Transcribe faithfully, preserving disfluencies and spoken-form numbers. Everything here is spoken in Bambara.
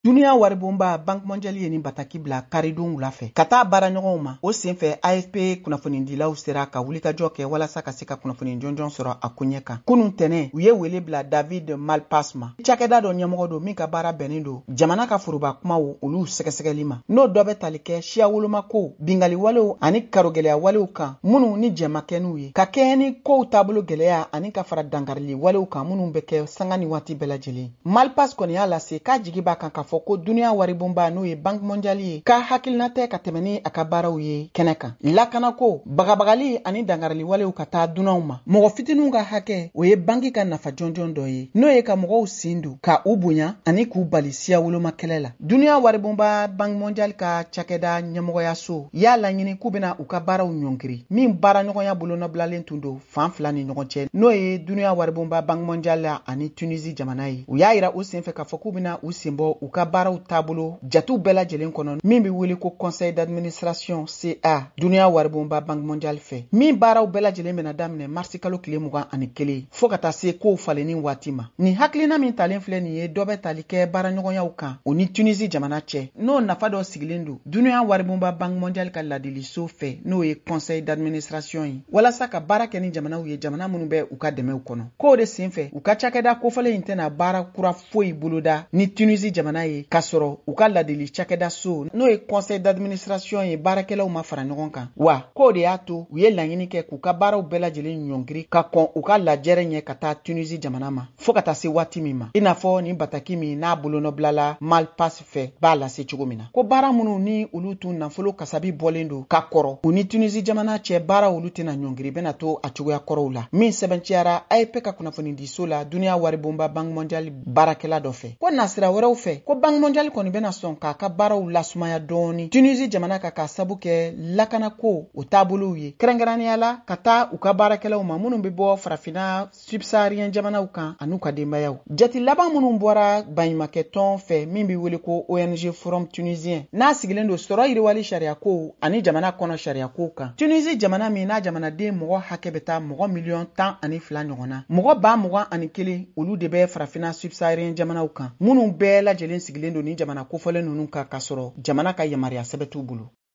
Dunia waribonba Banque mondiale ye ni bataki bila karidon wula fɛ ka taa baara ɲɔgɔnw ma. O senfɛ A F P kunnafonidilaw sera ka wulikajɔ kɛ walasa ka se ka kunnafoni jɔnjɔn sɔrɔ a ko ɲɛ kan. Kunun tɛnɛ u ye wele bila David Malpass ma. Cakɛda dɔ ɲɛmɔgɔ don min ka baara bɛnnen don jamana ka foroba kumaw olu sɛgɛsɛgɛli ma. N'o dɔ bɛ tali kɛ siya woloma ko, bingali walew ani karogɛlɛya walew kan minnu ni jɛmakɛninw ye. Ka kɛɲɛ ni kow taabolo gɛlɛya ani ka fara dangarili walew kan minnu bɛ kɛ sanga ni waati bɛɛ lajɛlen. Malpass kɔni y'a lase k'a jigi b'a kan ka fɔ ko dunia waribonba n'o ye Banque mondiale ye ka hakilina tɛ ka tɛmɛ ni a ka baaraw ye kɛnɛ kan. Lakana ko, bagabagali ani dangarili walew ka taa dunanw ma. Mɔgɔ fitininw ka hakɛ o ye banki ka nafa jɔnjɔn dɔ ye n'o ye ka mɔgɔw sin don ka u bonya ani k'u bali siya woloma kɛlɛ la. Dunia waribonba Banque mondiale ka cakɛda ɲɛmɔgɔyaso y'a laɲini k'u bɛna u ka baaraw ɲɔngiri min baara ɲɔgɔnya bolonabilalen tun don fan fila ni ɲɔgɔn cɛ n'o ye dunia waribonba Banque mondiale ani Tunisie jamana ye. U y'a yira u senfɛ k'a fɔ k'u bɛna u senbɔ u ka baaraw taabolo jatu bɛɛ lajɛlen kɔnɔ min bɛ wele ko conseil d'administration C A dunia waribonba Banque mondiale fɛ. Min baaraw bɛɛ lajɛlen bɛna daminɛ marisi kalo tile mugan ani kelen fo ka taa se kow falenni waati ma. Ni hakilina min talen filɛ nin ye dɔ bɛ tali kɛ baara ɲɔgɔnyaw kan o ni Tunisie jamana cɛ. N'o nafa dɔ sigilen don dunia waribonba Banque mondiale ka ladiliso fɛ n'o ye conseil d'administration ye walasa ka baara kɛ ni jamanaw ye jamana minnu bɛ u ka dɛmɛw kɔnɔ. K'o de senfɛ u ka cakɛda kofɔlen in tɛna baara kura foyi boloda ni Tunisie jamana ye ka sɔrɔ u ka ladili cakɛda so n'o ye conseil d'administration ye baarakɛlaw ma fara ɲɔgɔn kan. Wa k'o de y'a to u ye laɲini kɛ k'u ka baaraw bɛɛ lajɛlen ɲɔngiri ka kɔn u ka lajɛrɛ ɲɛ ka taa Tunisie jamana ma fo ka taa se waati min ma. I n'a fɔ ni bataki min n'a bolonɔbilala Malpass fɛ b'a lase cogo min na. Ko baara minnu ni olu tun nafolo kasabi bɔlen don ka kɔrɔ u ni Tunisie jamana cɛ baara olu tɛna ɲɔngiri bɛna to a cogoya kɔrɔw la. Min sɛbɛnciyara A F P ka kunnafoni di so la dunia waribonba Banque mondiale baarakɛla dɔ fɛ. Ko nasira wɛrɛw fɛ ko Banque mondiale kɔni bɛna sɔn k'a ka baaraw lasumaya dɔɔni Tunisie jamana ka ka sabu kɛ lakana ko o taabolow ye kɛrɛnkɛrɛnnenya la ka taa u ka baarakɛlaw ma minnu bɛ bɔ farafina subsaharien jamanaw kan an'u ka denbayaw. Jati laban minnu bɔra baɲumankɛ tɔn fɛ min bɛ wele ko O N G Forum Tunisien n'a sigilen don sɔrɔ yiriwali sariya ko ani jamana kɔnɔ sariya ko kan. Tunisie jamana min n'a jamanaden mɔgɔ hakɛ bɛ taa mɔgɔ miliyɔn tan ani fila ɲɔgɔn na. Mɔgɔ ba mugan ani kelen olu de bɛ farafina subsaharien jamanaw kan minnu bɛɛ lajɛlen sigilen don ni jamana kofɔlen ninnu kan ka sɔrɔ jamana ka yamaruya sɛbɛn t'u bolo.